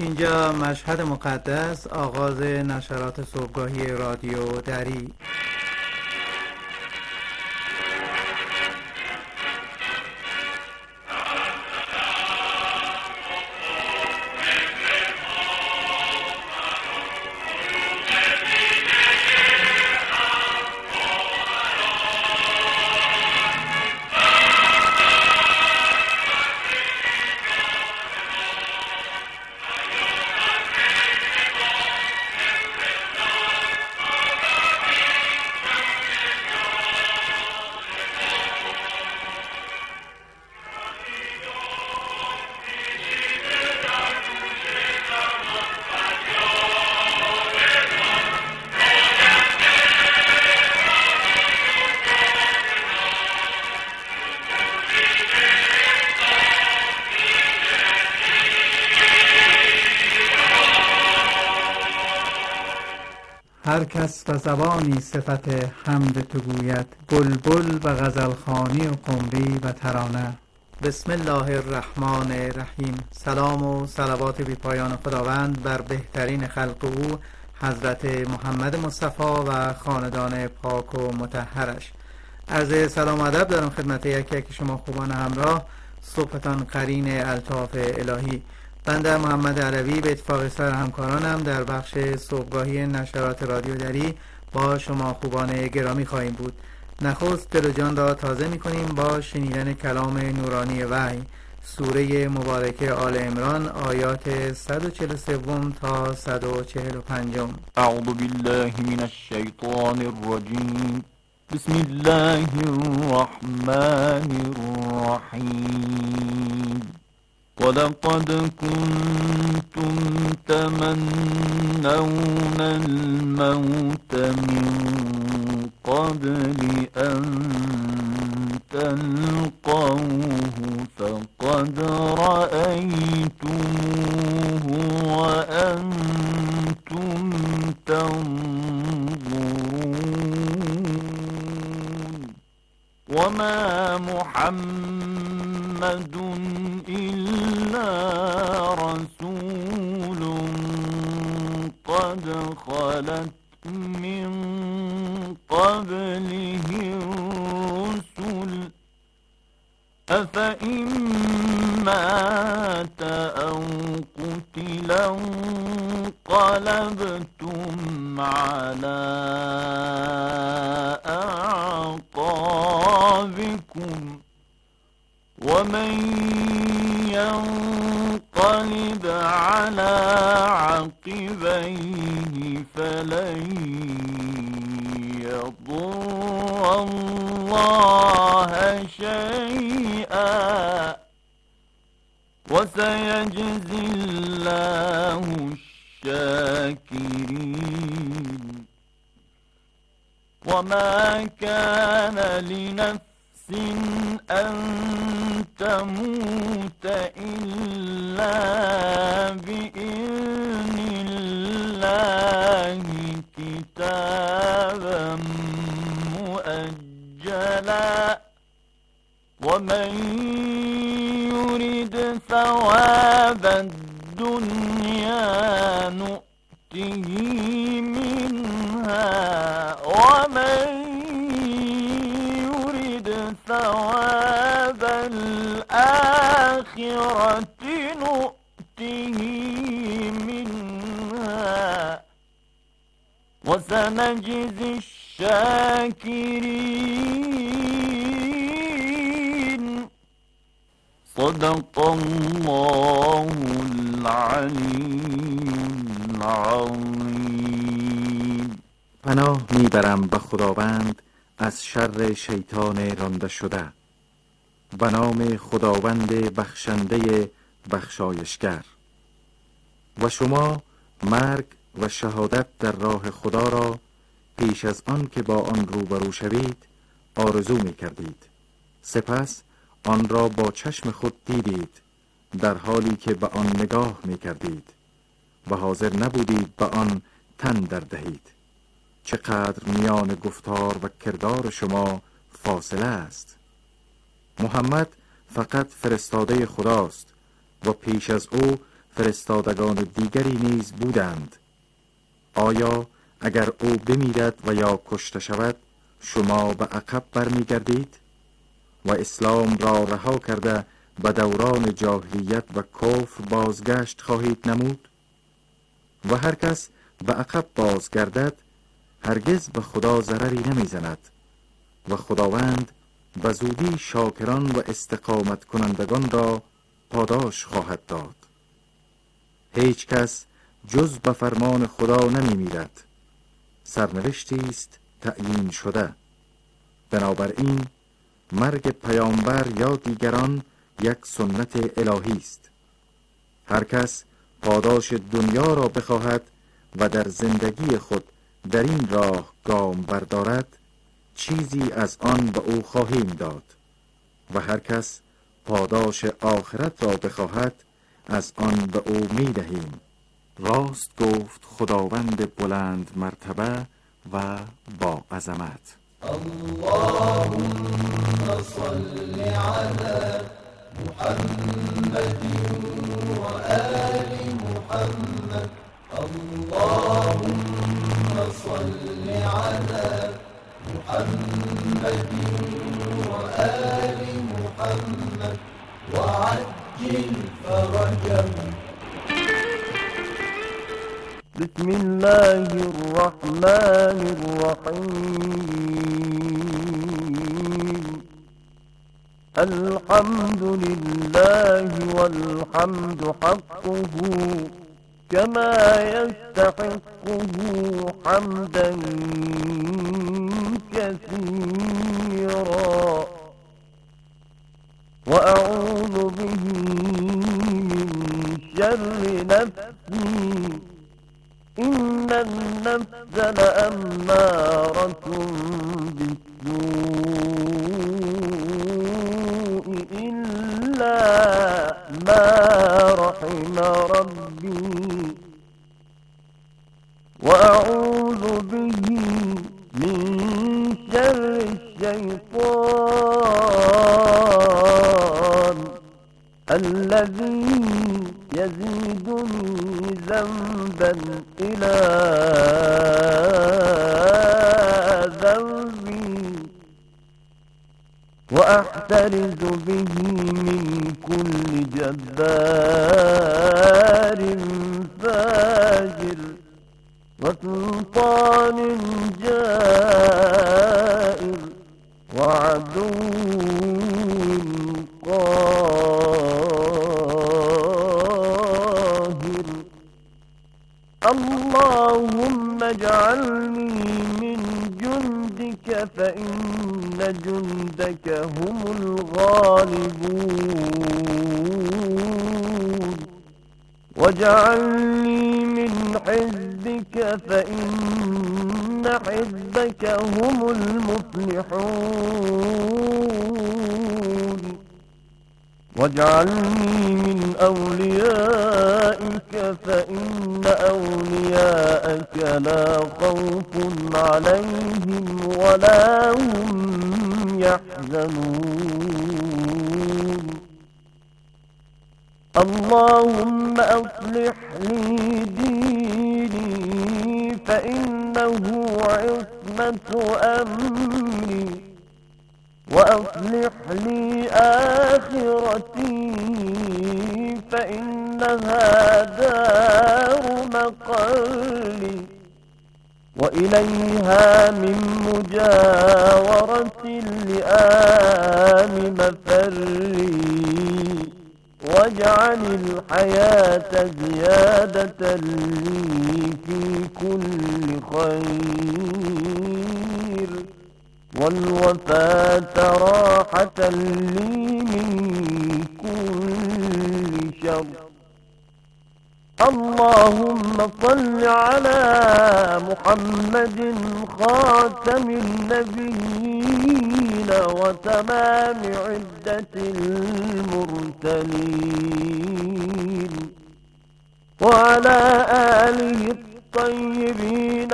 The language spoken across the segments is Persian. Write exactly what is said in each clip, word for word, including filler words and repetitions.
اینجا مشهد مقدس، آغاز نشرات صبحگاهی رادیو دری. هر کس و زبانی صفت حمد تو گوید، بلبل و غزلخوانی و قمری و ترانه. بسم الله الرحمن الرحیم. سلام و صلوات بی پایان خداوند بر بهترین خلق او حضرت محمد مصطفی و خاندان پاک و مطهرش. عرض سلام و ادب دارم خدمت یک یک شما خوبان همراه. صبحتان قرین الطاف الهی. بنده محمد علوی به اتفاق سر همکارانم در بخش صبحگاهی نشرات رادیو دری با شما خوبان گرامی خواهیم بود. نخست دل و جان را تازه می کنیم با شنیدن کلام نورانی وحی، سوره مبارکه آل عمران، آیات صد و چهل و سه تا صد و چهل و پنج. اعوذ بالله من الشیطان الرجیم. بسم الله الرحمن الرحیم. ولقد كنتم تمنون الموت من قبل أن تلقوه فقد رأيتموه وأنتم تنظرون. وما محمد إلا رسول قد خلت من قبله الرسل أفإن مات أو قتل انقلبتم على أعقابكم ومن ينقلب على عقبيه فلن يضر الله شيئا وسيجزي الله الشاكرين. وما كان لنفس أن تموت إلا بإذن الله كتابا مؤجلا. ومن يرد ثواب الدنيا نؤته منها ومن ثواب الآخرة نؤته منها وسنجزي الشاكرين. صدق الله العلي العظيم. پناه میبرم به خداوند از شر شیطان رانده شده. به نام خداوند بخشنده بخشایشگر. و شما مرگ و شهادت در راه خدا را پیش از آن که با آن روبرو شوید آرزو می کردید. سپس آن را با چشم خود دیدید در حالی که به آن نگاه می کردید و حاضر نبودید به آن تن در دهید. چقدر میان گفتار و کردار شما فاصله است. محمد فقط فرستاده خداست و پیش از او فرستادگان دیگری نیز بودند. آیا اگر او بمیرد و یا کشته شود شما به عقب برمیگردید و اسلام را رها کرده به دوران جاهلیت و کفر بازگشت خواهید نمود؟ و هر کس به عقب بازگردد هرگز به خدا ضرری نمیزند و خداوند به زودی شاکران و استقامت کنندگان را پاداش خواهد داد. هیچ کس جز به فرمان خدا نمی میرد. سرنوشتی است تعیین شده. بنابراین مرگ پیامبر یا دیگران یک سنت الهی است. هر کس پاداش دنیا را بخواهد و در زندگی خود در این راه گام بردارد چیزی از آن به او خواهیم داد و هر کس پاداش آخرت را بخواهد از آن به او می دهیم. راست گفت خداوند بلند مرتبه و با عظمت. اللهم صل على محمد و آل محمد. اللهم صل على محمد و آل محمد وعجل فرجهم. بسم الله الرحمن الرحيم. الحمد لله والحمد حقه كما يستحقه حمدا كثيرا وأعوذ به من شر نفسي إن النفس لأمارة بالسوء إلا ما رحم ربي وأعوذ به من شر الشيطان الذي يزيدني ذنبا إلى ذنبي وأحترز به من كل جبار فاجر وسلطان جائر وعدو قاهر. اللهم اجعلني من جندك فإن جندك هم الغالبون واجعلني من حزبك فإن حزبك هم المفلحون واجعلني من أوليائك فإن أولياءك لا خوف عليهم ولا هم يحزنون. اللهم أصلح لي ديني فإنه عصمة أمري وأصلح لي آخرتي فإنها دار مقري وإليها من مجاورة اللئام مفري واجعل الحياة زيادة لي في كل خير والوفاة راحة لي من كل شر. اللهم صل على محمد خاتم النبيين وتمام عدة المرسلين وعلى آله الطيبين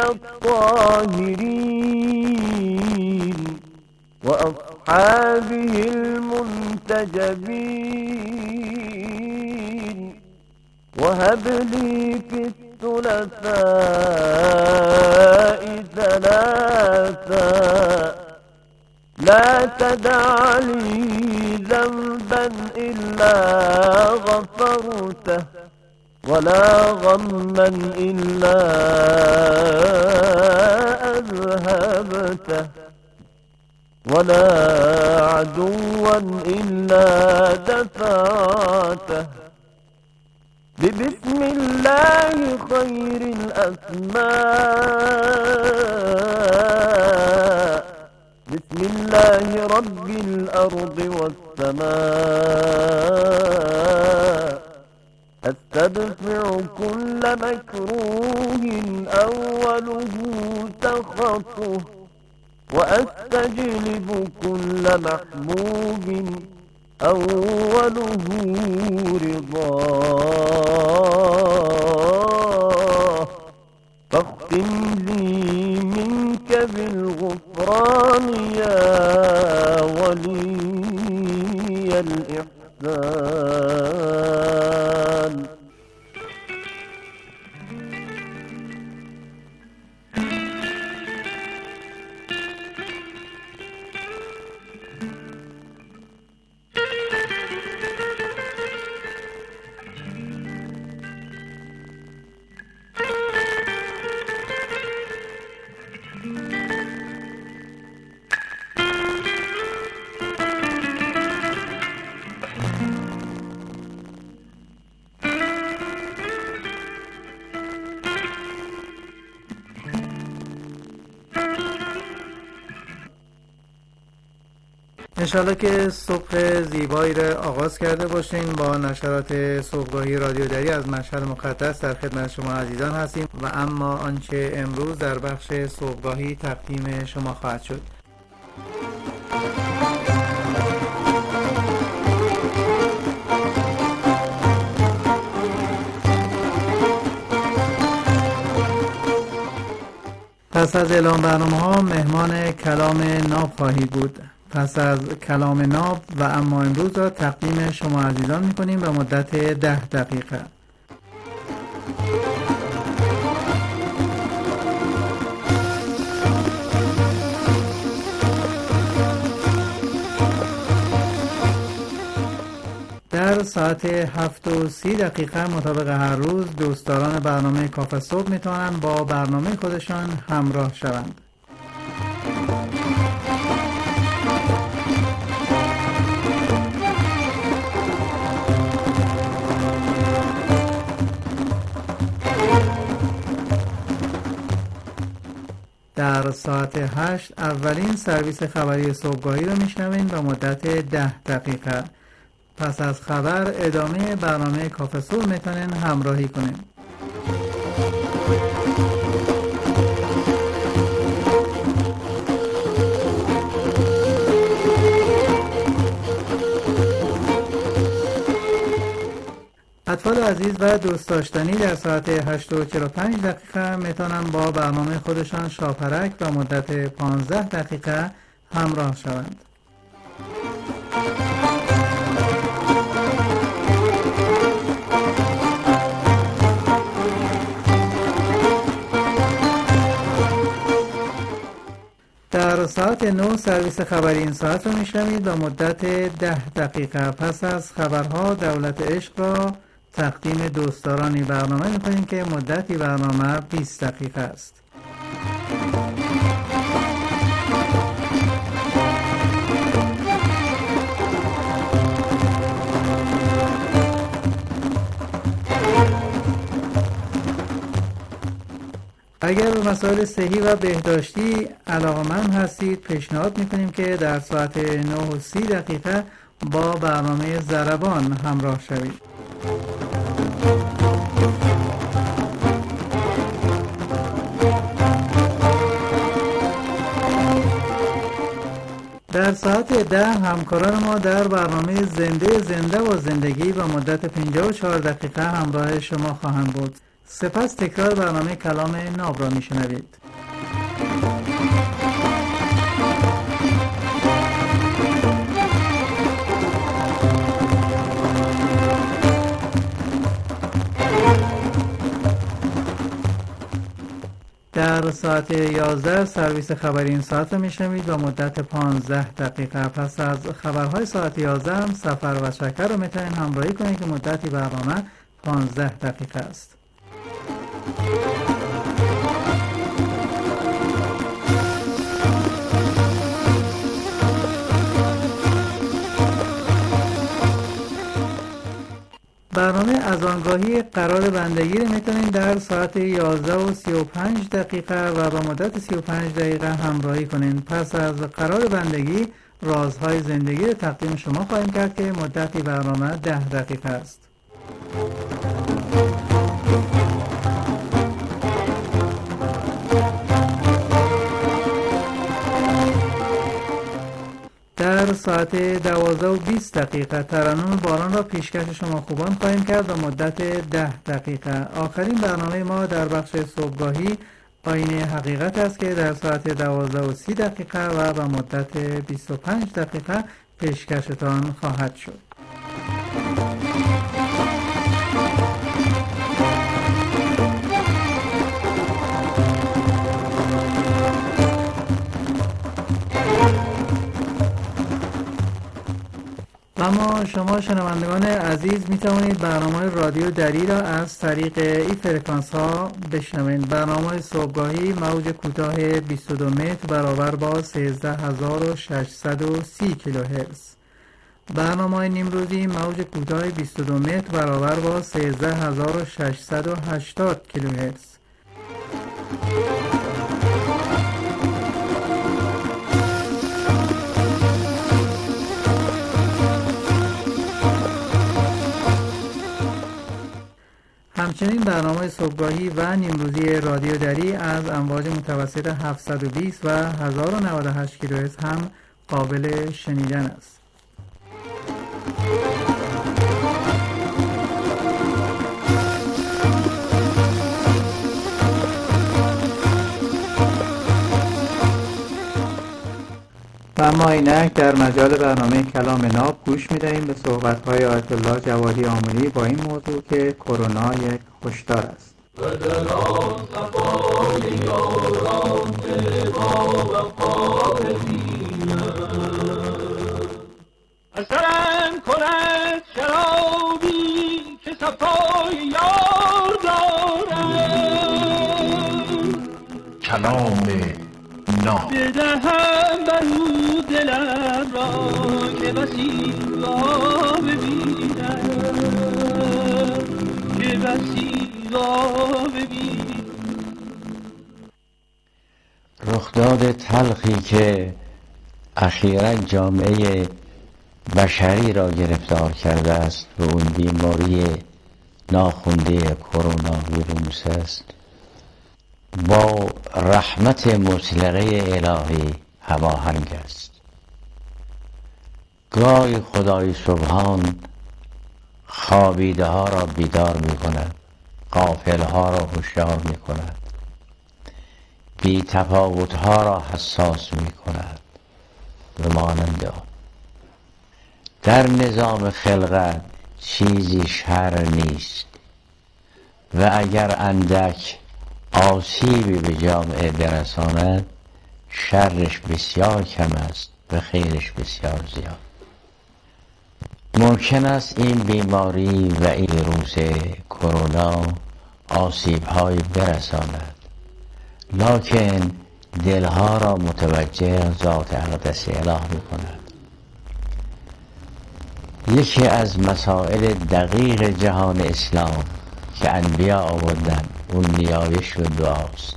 الطاهرين وأصحابه المنتجبين وهب لي في الثلاثاء ثلاثا لا تدع لي ذنبا إلا غفرته ولا غما إلا أذهبته ولا عدوا إلا دفعته ببسم الله خير الأسماء بسم الله رب الأرض والسماء أستدفع كل مكروه أوله سخطه وأستجلب كل محبوب أوله رضاه فاختم لي منك بالغفران يا ولي الإحسان. انشالله که صبح زیبایی را آغاز کرده باشین. با نشرات صبحگاهی رادیو دری از مشهد مقدس در خدمت شما عزیزان هستیم و اما آنچه امروز در بخش صبحگاهی تقدیم شما خواهد شد. پس از اعلام برنامه ها مهمان کلام ناب خواهید بود. پس از کلام ناب و اما امروز را تقدیم شما عزیزان می‌کنیم به مدت ده دقیقه. در ساعت هفت و سی دقیقه مطابق هر روز دوستداران برنامه کافه صبح میتوانند با برنامه خودشان همراه شوند. در ساعت هشت اولین سرویس خبری صبحگاهی رو میشنویم به مدت ده دقیقه. پس از خبر ادامه برنامه کافه صبح میتونین همراهی کنین. اطفال عزیز و دوست داشتنی در ساعت هشت و چهل و پنج دقیقه میتونن با برنامه خودشان شاپرک و مدت پانزده دقیقه همراه شوند. در ساعت نه سرویس خبری این ساعت رو میشنوید به مدت ده دقیقه. پس از خبرها دولت عشق را تقدیم دوستدارانی برنامه میکنیم که مدتی برنامه بیست دقیقه است. اگر به مسائل صحی و بهداشتی علاقه‌مند هستید پیشنهاد میکنیم که در ساعت نه و سی دقیقه با برنامه ضربان همراه شوید. در ساعت ده همکاران ما در برنامه زنده زنده و زندگی با مدت پنجاه و چهار دقیقه همراه شما خواهند بود. سپس تکرار برنامه کلام ناب را میشنوید. در ساعت یازده سرویس خبری این ساعت رو میشنوید و مدت پانزده دقیقه. پس از خبرهای ساعت یازده هم سفر و شکر رو میتونید همراهی کنید که مدتی برنامه پانزده دقیقه است. برنامه از آنگاهی قرار بندگی رو میتونید در ساعت یازده و سی و پنج دقیقه و با مدت سی و پنج دقیقه همراهی کنید. پس از قرار بندگی رازهای زندگی رو تقدیم شما خواهیم کرد که مدتی برنامه ده دقیقه است. در ساعت دوازده و بیست دقیقه ترنم باران را پیشکش شما خوبان خواهیم کرد و مدت ده دقیقه. آخرین برنامه ما در بخش صبحگاهی آینه حقیقت است که در ساعت دوازده و سی دقیقه و به مدت بیست و پنج دقیقه پیشکشتان خواهد شد. اما شما شنوندگان عزیز می توانید برنامه رادیو دری را از طریق این فرکانس ها بشنوید. برنامه صبحگاهی موج کوتاه بیست و دو متر برابر با سیزده هزار و ششصد و سی کیلوهرتز. برنامه نیمروزی موج کوتاه بیست و دو متر برابر با سیزده هزار و ششصد و هشتاد کیلوهرتز. همچنین برنامه صبحگاهی و نیمروزی رادیو دری از امواج متوسط هفتصد و بیست و هزار و نود و هشت کیلوهرتز هم قابل شنیدن است. و اما اینک در مجال برنامه کلام ناب گوش می‌دهیم به صحبت‌های آیت الله جوادی آملی با این موضوع که کرونا یک هشدار است. و در آن صفای یاران با وفا ببینم اثرم کند شرابی که صفای یار دارم کلام ناب بدهم بر او دلم را که بسی را ببینم که بسی را ببینم. رخداد تلخی که اخیراً جامعه بشری را گرفتار کرده است و اون بیماری ناخوانده کرونا ویروس است، با رحمت مطلقه الهی هماهنگ است. گاهی خدای سبحان خوابیده ها را بیدار می کند، غافل ها را هوشیار می کند، بی تفاوت ها را حساس می کند و مانند آن. در نظام خلقت چیزی شر نیست و اگر اندک آسیبی به جامعه برساند شرش بسیار کم است و خیرش بسیار زیاد. ممکن است این بیماری و این ویروس کرونا آسیب‌هایی برساند، لکن دلها را متوجه ذات اقدس اله می‌کند. یکی از مسائل دقیق جهان اسلام که انبیا آوردن اون نیایش و دعاست.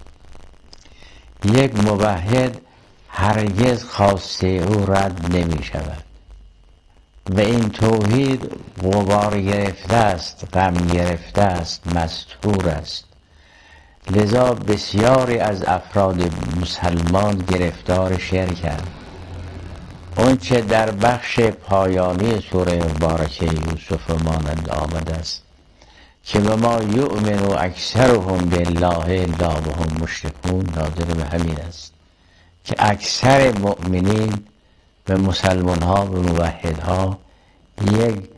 یک موحد هرگز خواسته او رد نمی شود و این توحید غبار گرفته است، غم گرفته است، مستور است. لذا بسیاری از افراد مسلمان گرفتار شرکند. اون چه در بخش پایانی سوره مبارکه یوسف مانند آمده است که به ما یؤمن و اکثرهم بالله الا وهم مشرکون، ناظر به همین است که اکثر مؤمنین و مسلمان ها و موحد ها یک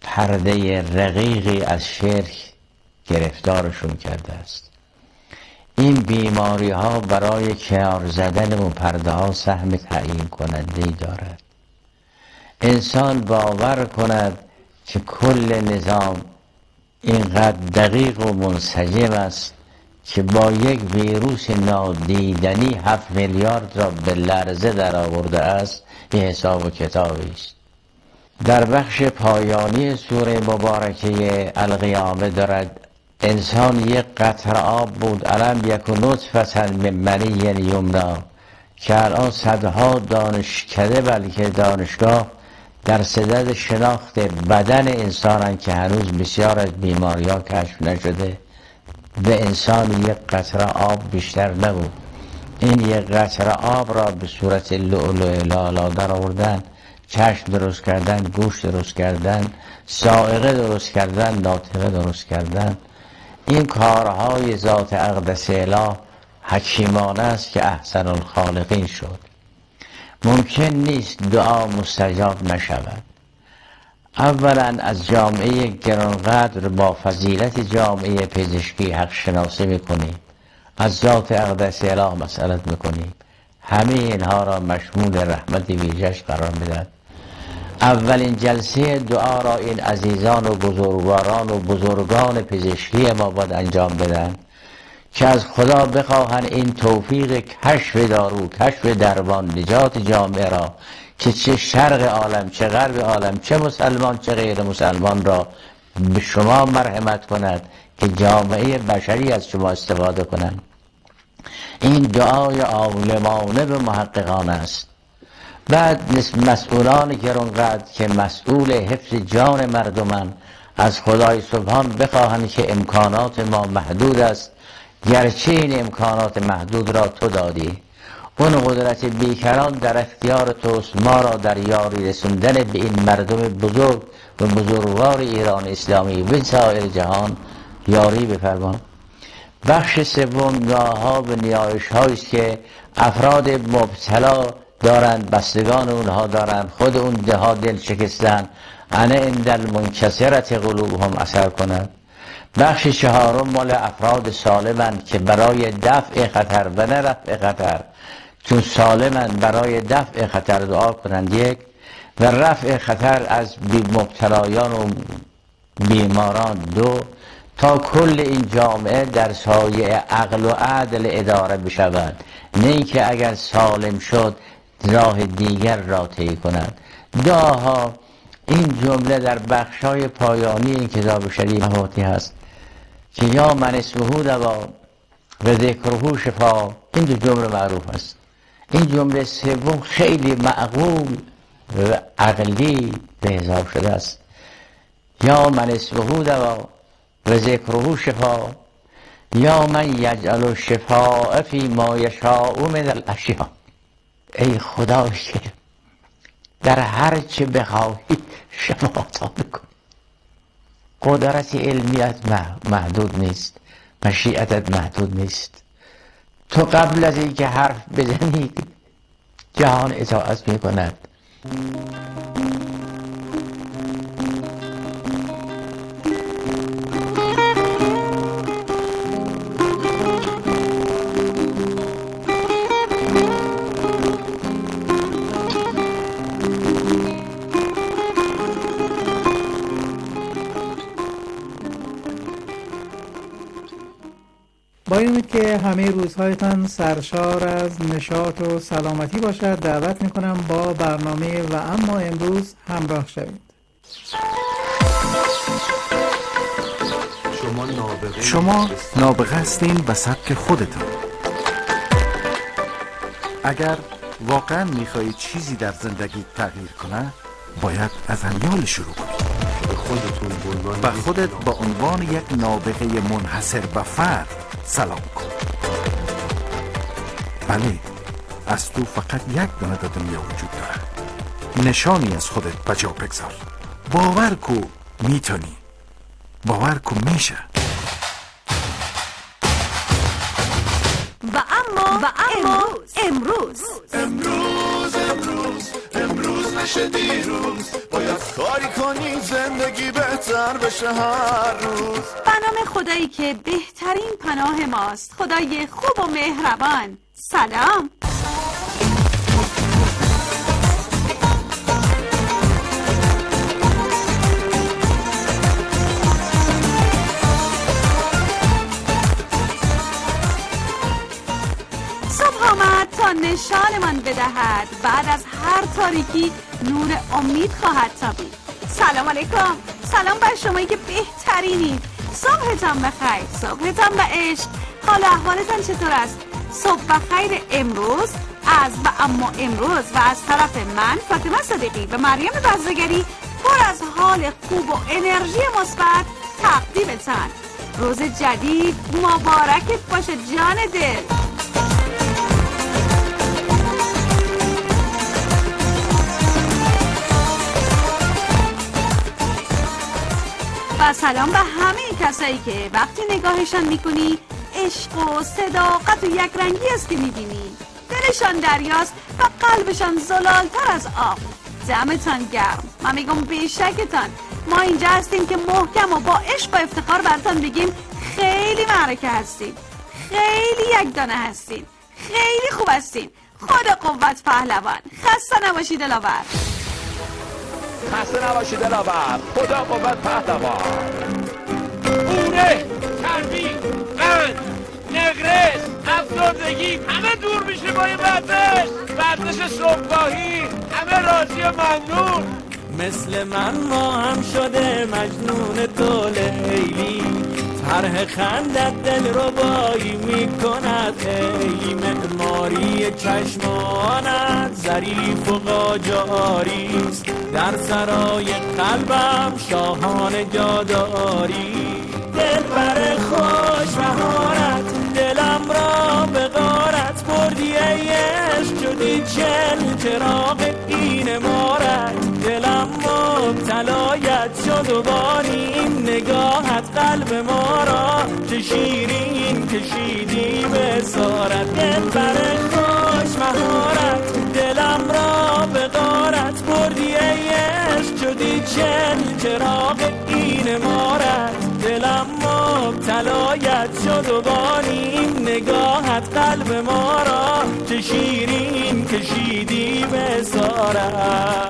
پرده رقیقی از شرک گرفتارشون کرده است. این بیماری ها برای کنار زدن اون پرده ها سهم تعیین کننده ای دارد. انسان باور کند که کل نظام اینقدر دقیق و منسجم است که با یک ویروس نادیدنی هفت میلیارد را به لرزه در آورده است، این حساب و کتابی است. در بخش پایانی سوره مبارکه القیامه دارد انسان یک قطره آب بود، الان یک نطفه من منی یمنا، که الان صدها دانشکده بلکه دانشگاه در صدد شناخت بدن انسان که هنوز بسیار از بیماری ها کشف نشده. به انسان یک قطره آب بیشتر نبود. این یک قطره آب را به صورت لؤلؤ لالا در آوردن، چشم درست کردن، گوش درست کردن، سائقه درست کردن، ناطقه درست کردن. این کارهای ذات اقدس اله حکیمانه است که احسن الخالقین شد. ممکن نیست دعا مستجاب نشود. اولا از جامعه گرانقدر با فضیلت جامعه پزشکی حق شناسی میکنیم، از ذات اقدس اله مسئلت میکنیم، همه اینها را مشمول رحمت ویژش قرار میدن. اولین جلسه دعا را این عزیزان و بزرگواران و بزرگان پزشکی ما باید انجام بدن که از خدا بخواهن این توفیق کشف دارو، کشف درمان، نجات جامعه را که چه شرق عالم چه غرب عالم، چه مسلمان چه غیر مسلمان را به شما مرحمت کند که جامعه بشری از شما استفاده کنند. این دعای عالمانه به محققان است. بعد مسئولان گرانقدر که مسئول حفظ جان مردمان از خدای سبحان بخواهند که امکانات ما محدود است، گرچه این امکانات محدود را تو دادی، اون قدرت بیکران در اختیار توست، ما را در یاری رسوندن به این مردم بزرگ و بزرگوار ایران اسلامی و سایر جهان یاری بفرمان. بخش سوم دعاها و نیایش هاییست که افراد مبتلا دارند، بستگان اونها دارند، خود اون دهها دل شکستن، انا عند المنکسرت قلوبهم اثر کند. بخش چهارم مال افراد سالمند که برای دفع خطر و نه رفع خطر، چون سالمند برای دفع خطر دعا کنند یک، و رفع خطر از مبتلایان و بیماران دو، تا کل این جامعه در سایه عقل و عدل اداره بشود، نه اینکه اگر سالم شد راه دیگر را طی کند. دعاها این جمله در بخشای پایانی این کتاب شریف مواتی هست که یا من اسمه دوا و ذکره شفا. این دو جمله معروف است. این جمله سوم خیلی معقول و عقلی به حساب شده است. یا من اسمه دوا و ذکره شفا، یا من یجعل الشفاء فی ما یشاء من الاشیاء. ای خدا که در هر چه بخواهی شفا عطا بکن. قدرت علمیت محدود نیست، مشیعتت محدود نیست. تو قبل از این که حرف بزنی جهان اطاعت می کند. با این که همه روزهایتان سرشار از نشاط و سلامتی باشد، دعوت میکنم با برنامه و اما امروز همراه شوید. شما نابغه هستین به سبک خودتون. اگر واقعا میخواهید چیزی در زندگی تغییر کنه، باید از همیال شروع کنید. به خودت با عنوان یک نابغه منحصر به فرد سلام کن. بله، از تو فقط یک دانه در دنیا وجود داره. نشانی از خودت بجا بگذار. باور کو میتونی. باور کو میشه. و اما و اما امروز امروز امروز امروز نشه دیروز، باید کاری کنی زندگی بهتر بهتر بشه هر روز. به نام خدایی که بهترین پناه ماست، خدای خوب و مهربان. سلام. صبح آمد تا نشانمان بدهد، بعد از هر تاریکی نور امید خواهد تابید. سلام علیکم، سلام بر شمایی که بهترینید. صبحتان بخیر، صبحتان به عشق. حال احوالتان چطور است؟ صبح بخیر امروز از و اما امروز و از طرف من فاطمه صدیقی و مریم بزرگری پر از حال خوب و انرژی مثبت تقدیمتان. روز جدید مبارکت باشه جان دل. و سلام به همه کسایی که وقتی نگاهشان میکنی عشق و صداقت و یک رنگی است که میبینی. دلشان دریاست و قلبشان زلالتر از آب. دمتان گرم. من میگم بیشکتان. ما اینجا هستیم که محکم و با عشق و افتخار براتون بگیم خیلی معرکه هستین، خیلی یک دانه هستین، خیلی خوب هستین. خدا قوت پهلوان. خسته نباشید دلاور. خسته نباشید دلاور. خدا قوت پهلوان. بوره، چربی، قند، نقرس، افسردگی همه دور میشه با این ورزش. ورزش صبحگاهی همه راضی و ممنون. مثل من ما هم شده مجنون تو لیلی، طرح خندت دل رو بایی میکند خیلی. معماری چشمانت ظریف و قاجاریست، در سرای قلبم شاهانه جاداری. دل بر خوش مهارت دلم را به غارت بردی ای عشق، شدی چل چراغ این مارت. دلم مبتلایت شد و باریم نگاهت قلب ما را چه شیرین کشیدی به سارت. دل بر خوش مهارت دلم را به غارت بردی ای عشق، شدی چل چراغ این مارت. دلم مبتلایت شد و باریم نگاهت قلب ما را چه شیرین کشیدی به سارت.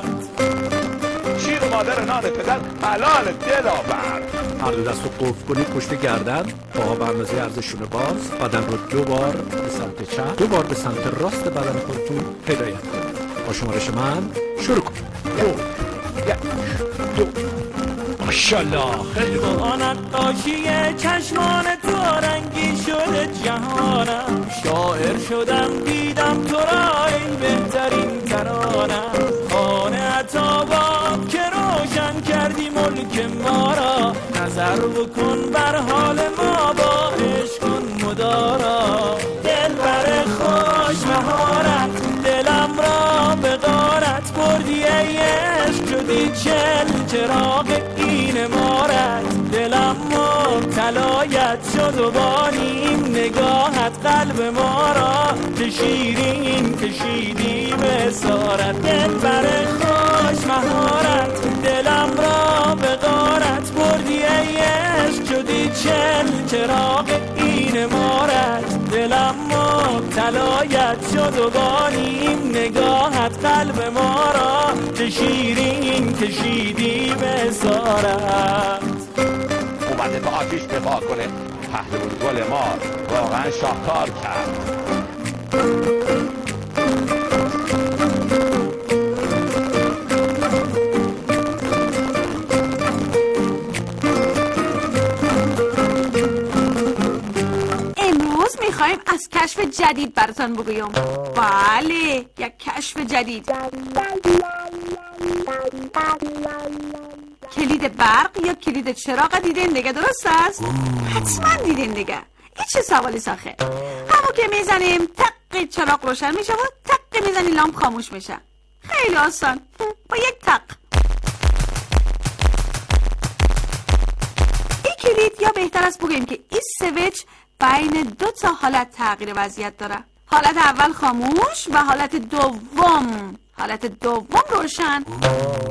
شیر مادر نان پدر حلال دلاور. هر دو دست رو قفل کنید پشت گردن، پاها به اندازه عرضشون باز، بدن رو دو بار به سمت چپ، دو بار به سمت راست بدن خودتون هدایت کنید. با شمارش من شروع کنید. یک دو ماشاءالله. خیلی با نقاشی چشمان تو رنگی شده جهانم. شاعر شدم دیدم تو را ای بهترین ترانم. خانه اتاباب که روشن کردی ملک ما را، نظر بکن بر حال ما با عشق کن مدارا. دل بر خوش مهارت دلم را به غارت بردی ای عشق، شدی چل چراغ این مارت. دلم مبتلایت شد و باریم نگاهت قلب ما را چه شیرین کشیدی به سارت. دل بر خوش مهارت دلم را به غارت بردی ای عشق، شدی چل چراغ این مارت. دلم مبتلایت شد و باریم نگاهت قلب ما را چه شیرین کشیدی به سارت. اومده به آتیش دفاع کنه. پهلوان گل ما واقعا شاهکار کرد. میخوایم از کشف جدید براتون بگویم. بله، یک کشف جدید. کلید برق یا کلید چراغ دیدین دیگه، درست است؟ حتما دیدین دیگه. این چه سوالی ساخه؟ همون که میزنیم تق چراغ روشن میشه و تق میزنی لامپ خاموش میشه. خیلی آسان، با یک تق. این کلید، یا بهتر است بگیم که این سویچ بین دو تا حالت تغییر وضعیت داره. حالت اول خاموش و حالت دوم حالت دوم روشن.